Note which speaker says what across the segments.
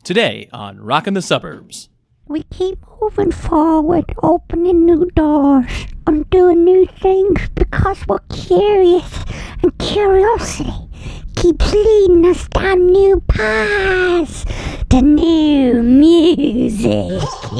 Speaker 1: Today on Rockin' the Suburbs.
Speaker 2: We keep moving forward, opening new doors, and doing new things because we're curious, and curiosity keeps leading us down new paths to new music.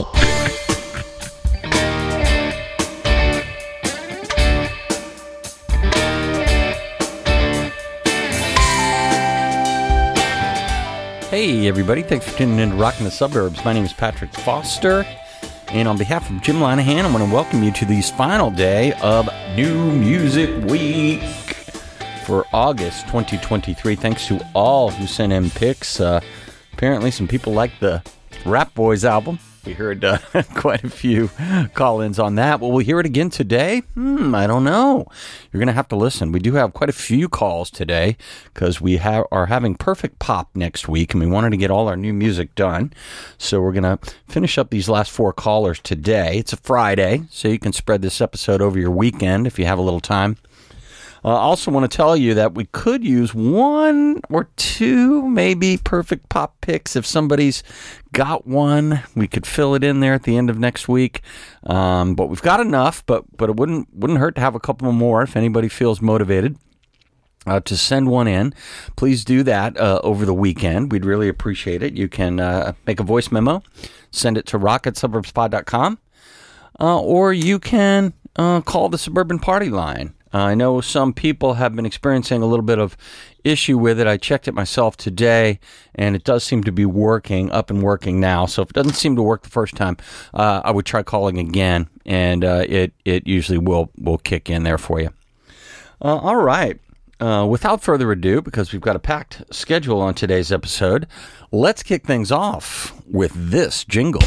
Speaker 3: Hey everybody, thanks for tuning in to Rockin' the Suburbs. My name is Patrick Foster, and on behalf of Jim Linehan, I want to welcome you to this final day of New Music Week for August 2023. Thanks to all who sent in picks. Apparently some people like the Rap Boys album. We heard quite a few call-ins on that. Will we hear it again today? I don't know. You're going to have to listen. We do have quite a few calls today because we are having Perfect Pop next week, and we wanted to get all our new music done. So we're going to finish up these last four callers today. It's a Friday, so you can spread this episode over your weekend if you have a little time. I also want to tell you that we could use one or two maybe Perfect Pop picks. If somebody's got one, we could fill it in there at the end of next week. But we've got enough, but it wouldn't hurt to have a couple more if anybody feels motivated to send one in. Please do that over the weekend. We'd really appreciate it. You can make a voice memo, send it to rock@suburbspod.com, or you can call the Suburban Party line. I know some people have been experiencing a little bit of issue with it. I checked it myself today, and it does seem to be up and working now. So if it doesn't seem to work the first time, I would try calling again, and it usually will kick in there for you. All right. Without further ado, because we've got a packed schedule on today's episode, let's kick things off with this jingle.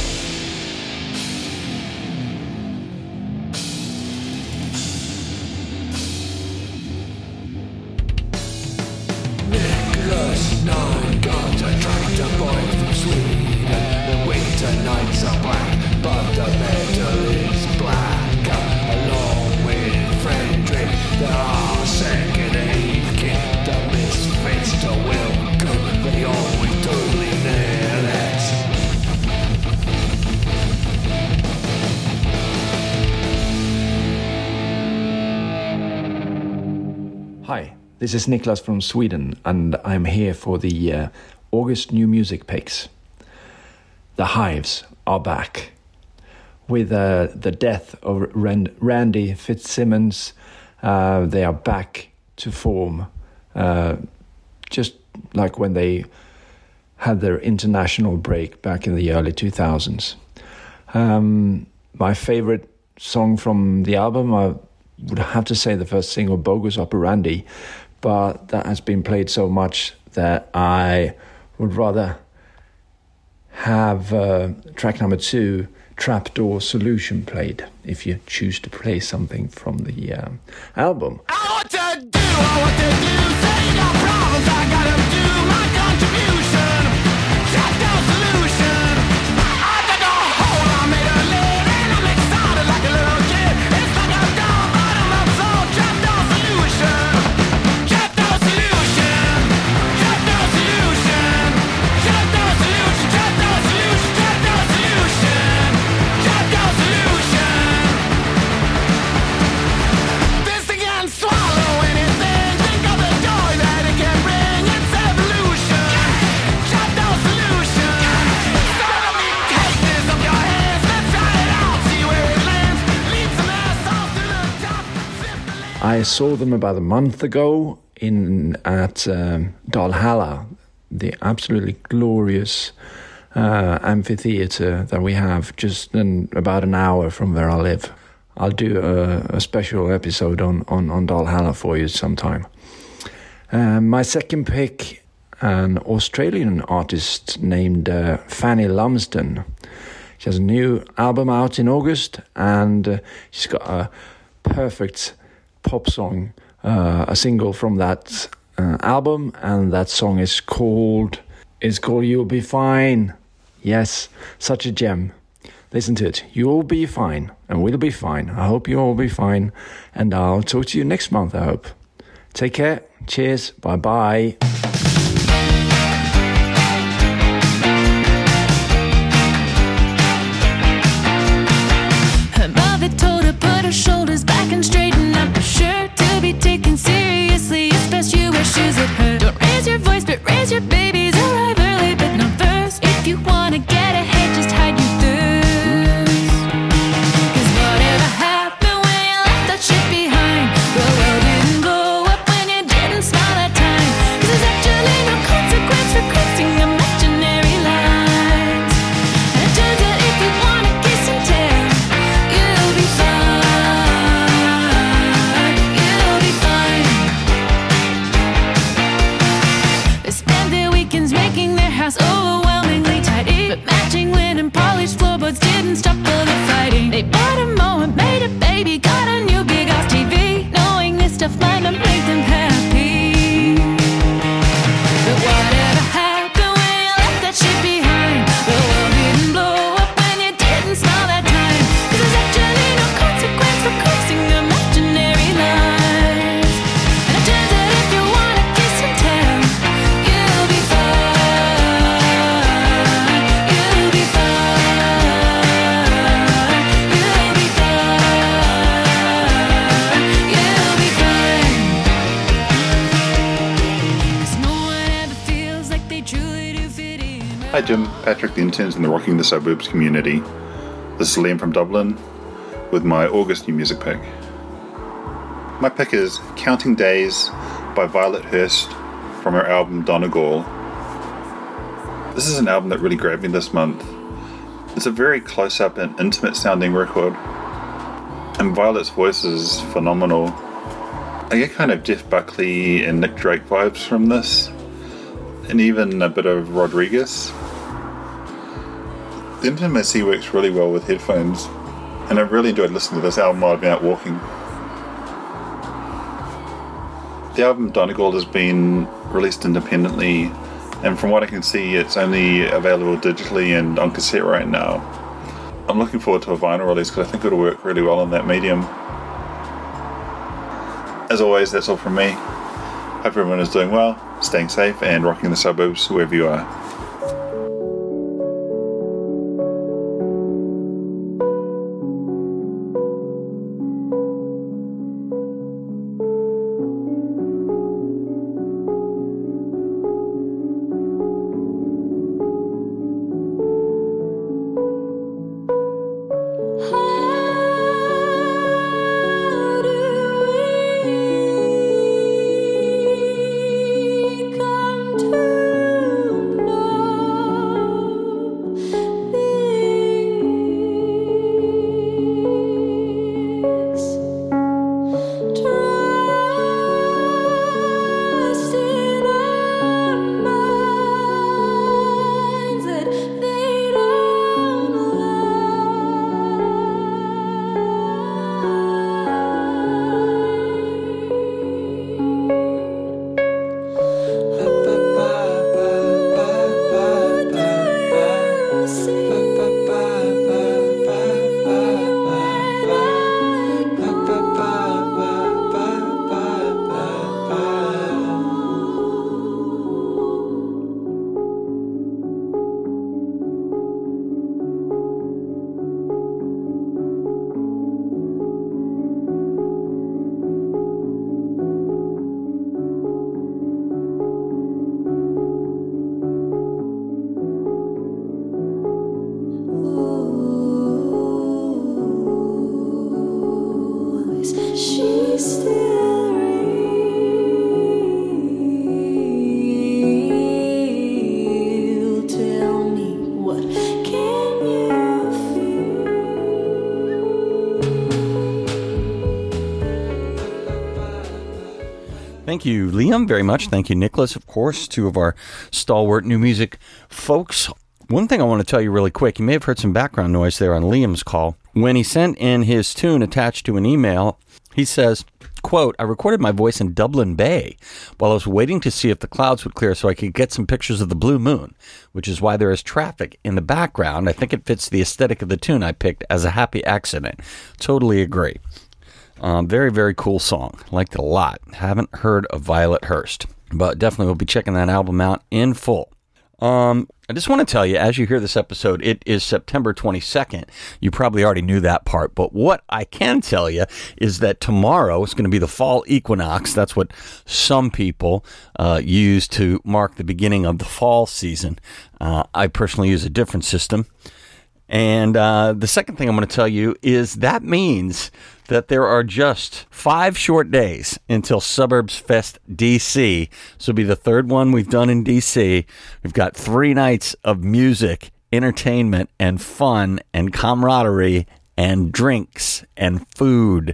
Speaker 4: Hi, this is Niklas from Sweden, and I'm here for the August New Music Picks. The Hives are back. With the death of Randy Fitzsimmons, they are back to form, just like when they had their international break back in the early 2000s. My favorite song from the album, I would have to say the first single, Bogus Operandi, but that has been played so much that I would rather have track number 2, Trapdoor Solution, played, if you choose to play something from the album.
Speaker 5: I want to do, say no problems, I gotta do my contribution, Trapdoor Solution. I dug a hole, I made a lid, and I'm excited like a little kid. It's like a dog bottom up soul, Trapdoor Solution, Trapdoor Solution, Trapdoor Solution, Trapdoor Solution, Trapdoor Solution, Trapdoor Solution, Trapdoor Solution. This thing can swallow anything. Think of the joy that it can bring. It's evolution, Trapdoor Solution. So let me take this off your hands. Let's try it out, see where it lands. Leave some assault to the top.
Speaker 4: I saw them about a month ago at Dalhalla, the absolutely glorious amphitheater that we have just in about an hour from where I live. I'll do a special episode on Dalhalla for you sometime. My second pick, an Australian artist named Fanny Lumsden. She has a new album out in August, and she's got a perfect pop song, a single from that album, and that song is called You'll Be Fine. Yes, such a gem. Listen to it. You'll be fine, and we'll be fine. I hope you all be fine, and I'll talk to you next month, I hope. Take care. Cheers. Bye-bye.
Speaker 6: Hi Jim, Patrick the interns in the Rocking the Suburbs community. This is Liam from Dublin with my August new music pick. My pick is Counting Days by Violet Hurst from her album Donegal. This is an album that really grabbed me this month. It's a very close-up and intimate sounding record, and Violet's voice is phenomenal. I get kind of Jeff Buckley and Nick Drake vibes from this, and even a bit of Rodriguez. The intimacy works really well with headphones, and I've really enjoyed listening to this album while I've been out walking. The album Donegal has been released independently, and from what I can see it's only available digitally and on cassette right now. I'm looking forward to a vinyl release because I think it'll work really well in that medium. As always, that's all from me. Hope everyone is doing well, staying safe, and rocking the suburbs wherever you are.
Speaker 3: Thank you, Liam, very much. Thank you, Nicholas, of course, two of our stalwart new music folks. One thing I want to tell you really quick, you may have heard some background noise there on Liam's call. When he sent in his tune attached to an email, he says, quote, I recorded my voice in Dublin Bay while I was waiting to see if the clouds would clear so I could get some pictures of the blue moon, which is why there is traffic in the background. I think it fits the aesthetic of the tune I picked as a happy accident. Totally agree. Very, very cool song. Liked it a lot. Haven't heard of Violet Hurst, but definitely will be checking that album out in full. I just want to tell you, as you hear this episode, it is September 22nd. You probably already knew that part, but what I can tell you is that tomorrow is going to be the fall equinox. That's what some people use to mark the beginning of the fall season. I personally use a different system. And the second thing I'm going to tell you is that means that there are just 5 short days until Suburbs Fest DC. This will be the third one we've done in DC. We've got 3 nights of music, entertainment, and fun, and camaraderie, and drinks, and food,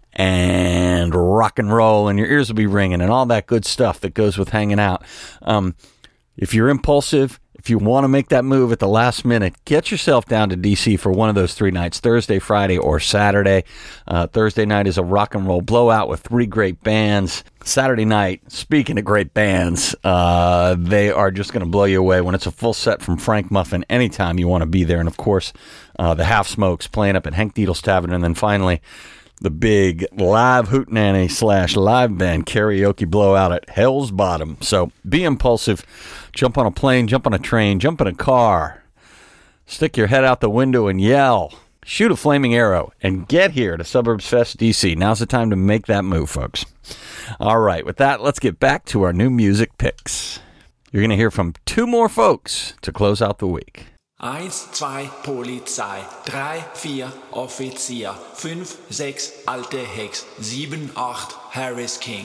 Speaker 3: and rock and roll, and your ears will be ringing, and all that good stuff that goes with hanging out. If you're impulsive, if you want to make that move at the last minute, get yourself down to DC for one of those 3 nights, Thursday, Friday, or Saturday. Thursday night is a rock and roll blowout with 3 great bands. Saturday night, speaking of great bands, they are just going to blow you away when it's a full set from Frank Muffin anytime you want to be there. And, of course, the Half Smokes playing up at Hank Needles Tavern. And then finally, the big live hootenanny / live band karaoke blowout at Hell's Bottom. So be impulsive. Jump on a plane, jump on a train, jump in a car. Stick your head out the window and yell. Shoot a flaming arrow and get here to Suburbs Fest DC. Now's the time to make that move, folks. All right, with that, let's get back to our new music picks. You're going to hear from two more folks to close out the week.
Speaker 7: 1, 2, Polizei, 3, 4, Offizier, 5, 6, alte Hex, 7, 8, Harris King.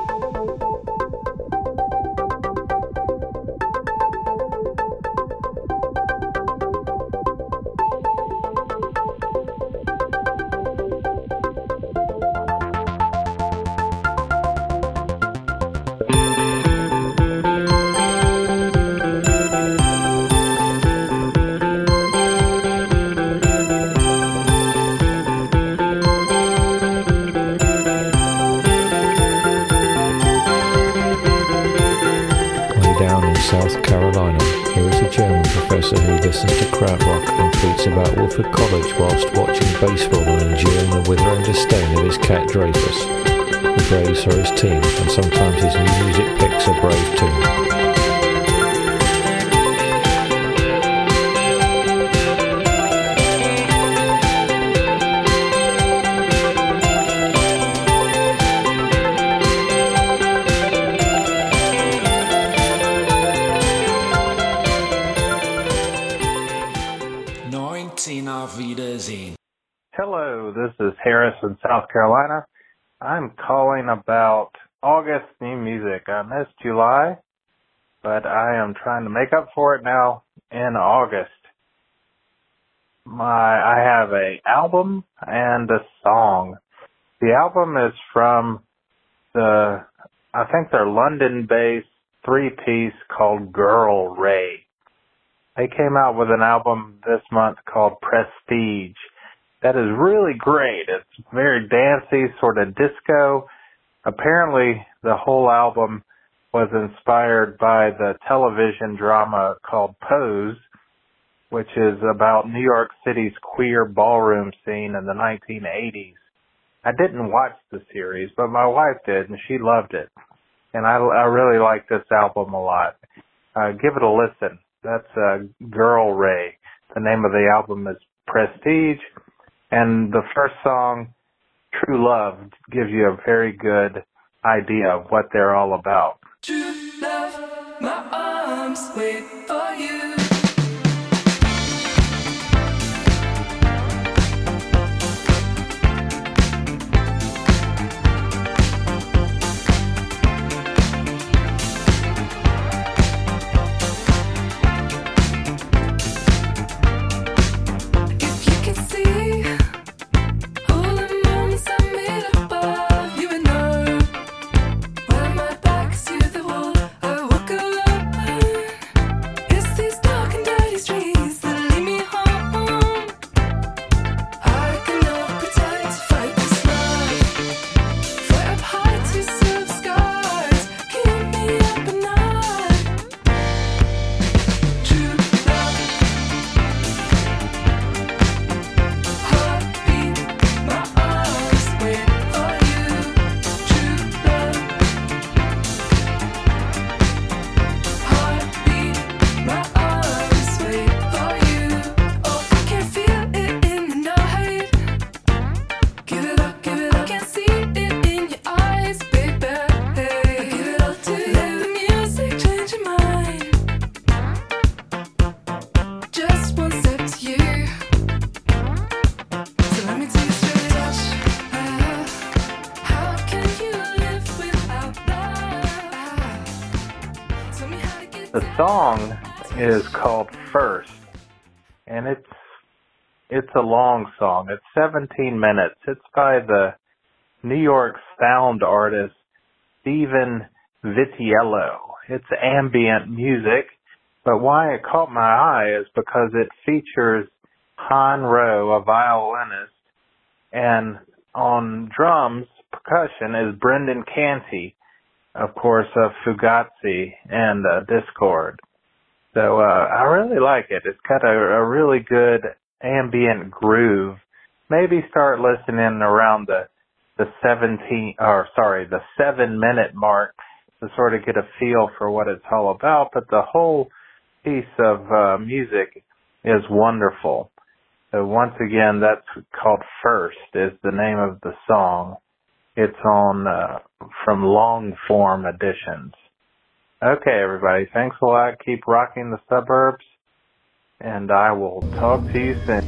Speaker 8: South Carolina, here is a German professor who listens to krautrock and tweets about Woodford College whilst watching baseball and enduring the withering disdain of his cat Dreyfus. The Braves are his team, and sometimes his new music picks are brave too.
Speaker 9: Hello, this is Harris in South Carolina. I'm calling about August new music. I missed July, but I am trying to make up for it now in August. I have a album and a song. The album is from I think they're London-based three-piece called Girl Ray. They came out with an album this month called Prestige. That is really great. It's very dancey, sort of disco. Apparently, the whole album was inspired by the television drama called Pose, which is about New York City's queer ballroom scene in the 1980s. I didn't watch the series, but my wife did, and she loved it. And I really like this album a lot. Give it a listen. That's Girl Ray. The name of the album is Prestige. And the first song, True Love, gives you a very good idea of what they're all about.
Speaker 5: True love, my arms wait for you.
Speaker 9: The song is called First, and it's a long song. It's 17 minutes. It's by the New York sound artist Stephen Vitiello. It's ambient music, but why it caught my eye is because it features Han Rowe, a violinist, and on drums, percussion is Brendan Canty, of course, of Fugazi and Discord. So I really like it. It's got a really good ambient groove. Maybe start listening around the 7-minute mark to sort of get a feel for what it's all about. But the whole piece of music is wonderful. So once again, that's called First is the name of the song. It's on from Long Form Editions. Okay, everybody. Thanks a lot. Keep rocking the suburbs, and I will talk to you soon.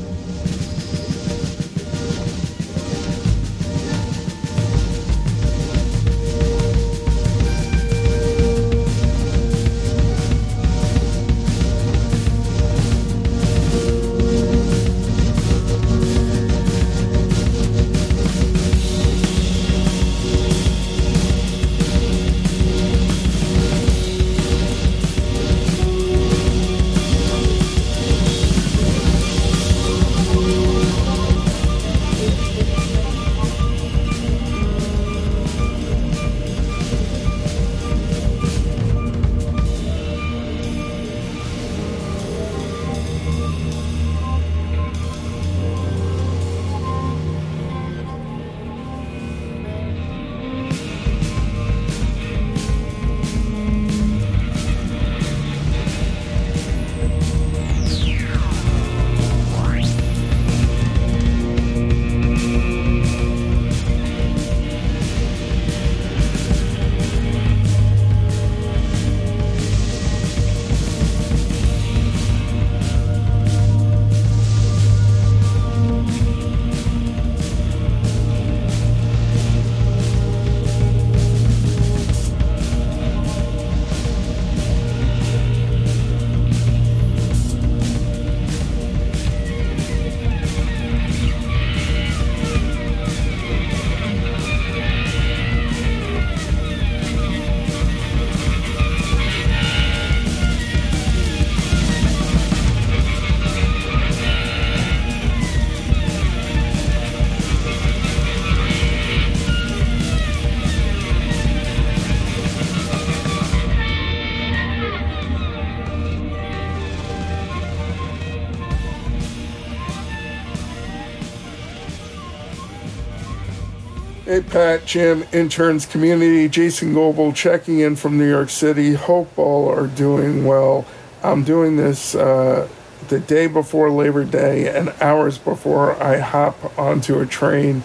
Speaker 10: Hey Pat, Jim, interns, community, Jason Goebel checking in from New York City. Hope all are doing well. I'm doing this the day before Labor Day and hours before I hop onto a train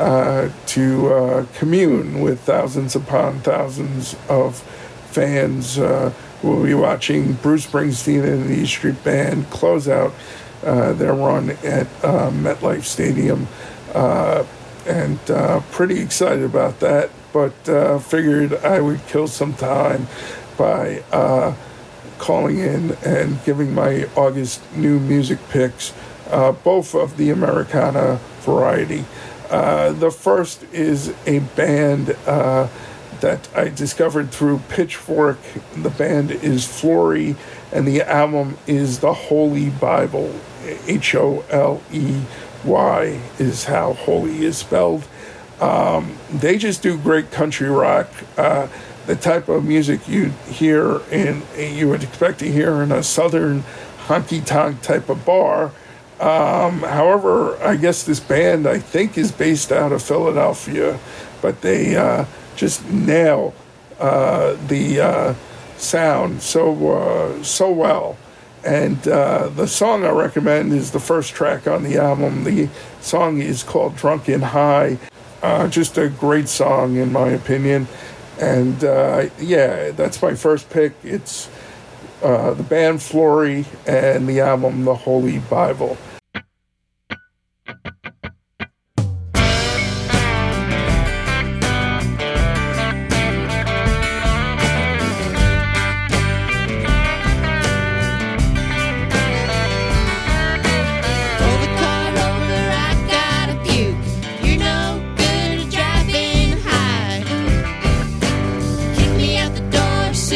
Speaker 10: to commune with thousands upon thousands of fans. We'll be watching Bruce Springsteen and the E Street Band close out their run at MetLife Stadium. And pretty excited about that, but figured I would kill some time by calling in and giving my August new music picks, both of the Americana variety. The first is a band that I discovered through Pitchfork. The band is Flory, and the album is The Holy Bible, Holey. Y is how holy is spelled. They just do great country rock, the type of music you would expect to hear in a southern honky-tonk type of bar. However, I guess this band, I think, is based out of Philadelphia, but they just nail the sound so well. And the song I recommend is the first track on the album. The song is called Drunken High. Just a great song, in my opinion. And yeah, that's my first pick. It's the band Flory and the album The Holy Bible.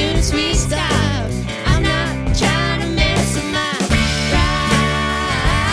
Speaker 5: Soon as we stop, I'm not trying to mess with my ride.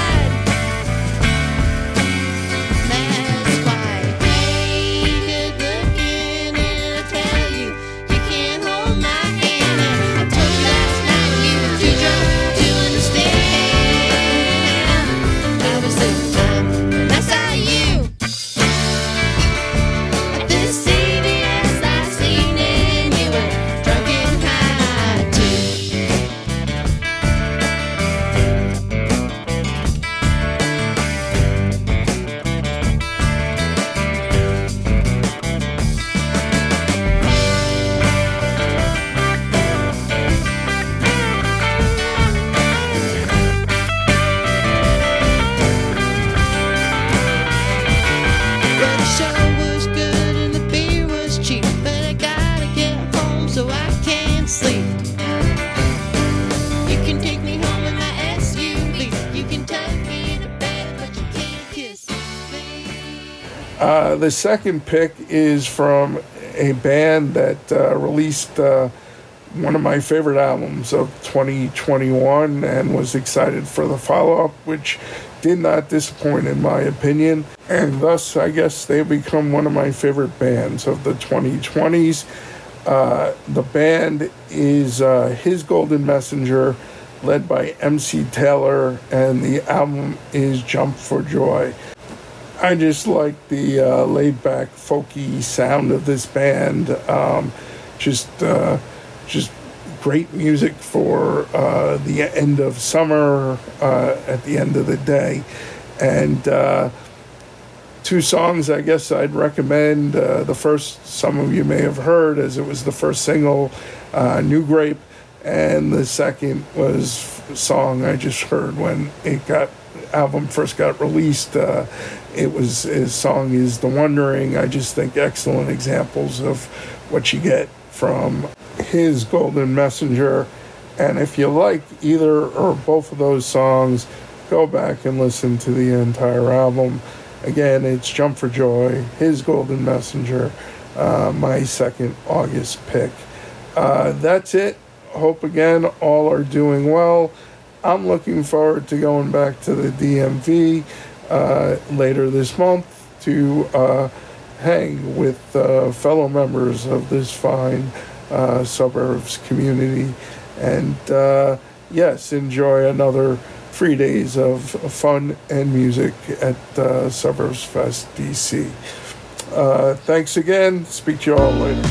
Speaker 10: The second pick is from a band that released one of my favorite albums of 2021 and was excited for the follow-up, which did not disappoint in my opinion. And thus, I guess they've become one of my favorite bands of the 2020s. The band is His Golden Messenger, led by MC Taylor, and the album is Jump for Joy. I just like the laid-back, folky sound of this band. Just great music for the end of summer, at the end of the day. And two songs I guess I'd recommend. The first, some of you may have heard, as it was the first single, New Grape. And the second was a song I just heard when album first got released. His song is The Wondering. I just think excellent examples of what you get from His Golden Messenger. And if you like either or both of those songs, go back and listen to the entire album. Again, it's Jump for Joy, His Golden Messenger, my second August pick. That's it. Hope again all are doing well. I'm looking forward to going back to the DMV later this month to hang with fellow members of this fine suburbs community. And yes, enjoy another 3 days of fun and music at Suburbs Fest DC. Thanks again. Speak to you all later.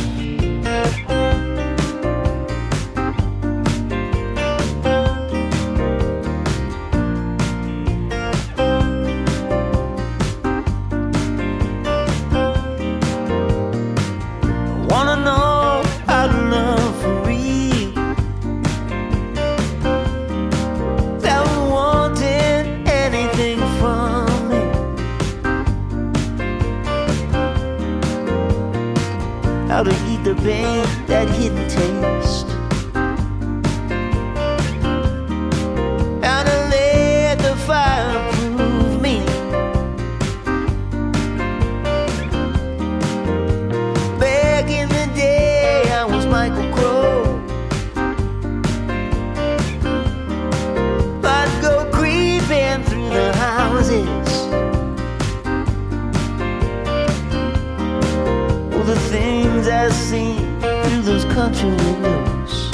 Speaker 11: How to eat the pain, that hidden taste. How to let the fire prove me. Back in the day, I was Michael Crowe. I'd go creeping through the houses. The things I see through those country windows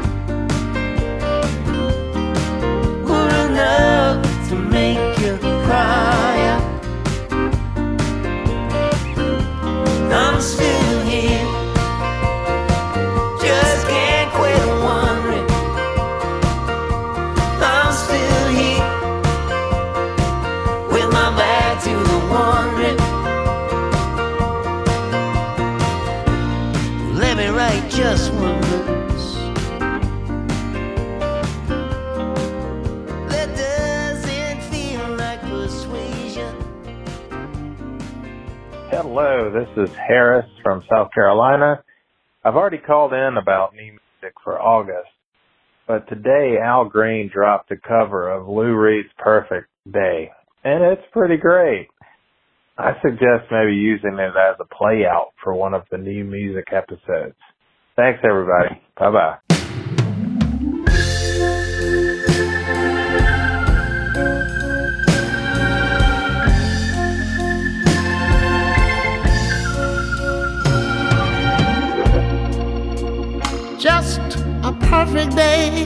Speaker 11: were enough to make you cry out. I'm still here, just can't quit wondering. I'm still here, with my back to the wondering. Let me write just one verse that doesn't feel like persuasion.
Speaker 9: Hello, this is Harris from South Carolina. I've already called in about new music for August, but today Al Green dropped a cover of Lou Reed's Perfect Day, and it's pretty great. I suggest maybe using it as a play out for one of the new music episodes. Thanks, everybody. Bye-bye.
Speaker 12: Just a perfect day.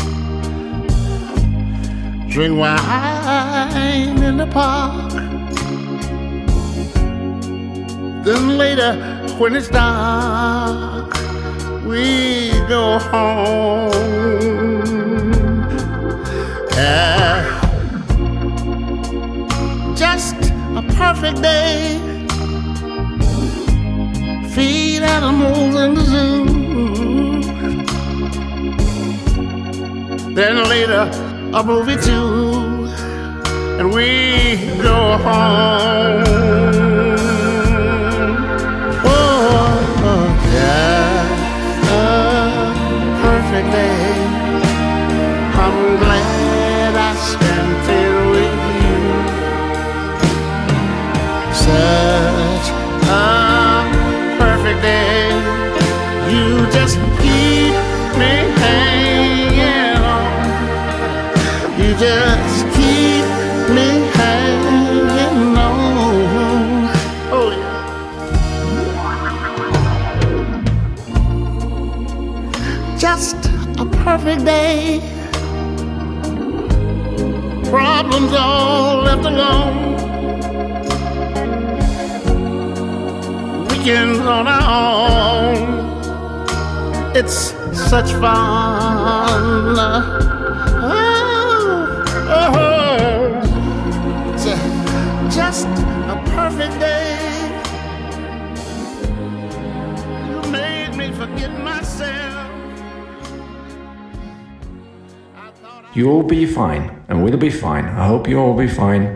Speaker 12: Drink wine in the park. Then later, when it's dark, we go home. Yeah. Just a perfect day. Feed animals in the zoo. Then later, a movie too, and we go home. Perfect day. I'm glad I spent it with you. just keep me hanging on. Oh yeah. Just a perfect day. Problems all left alone. Weekends on our own. It's such fun. Just a perfect day. You made me forget myself.
Speaker 4: You'll be fine, and we'll be fine. I hope you'll all be fine.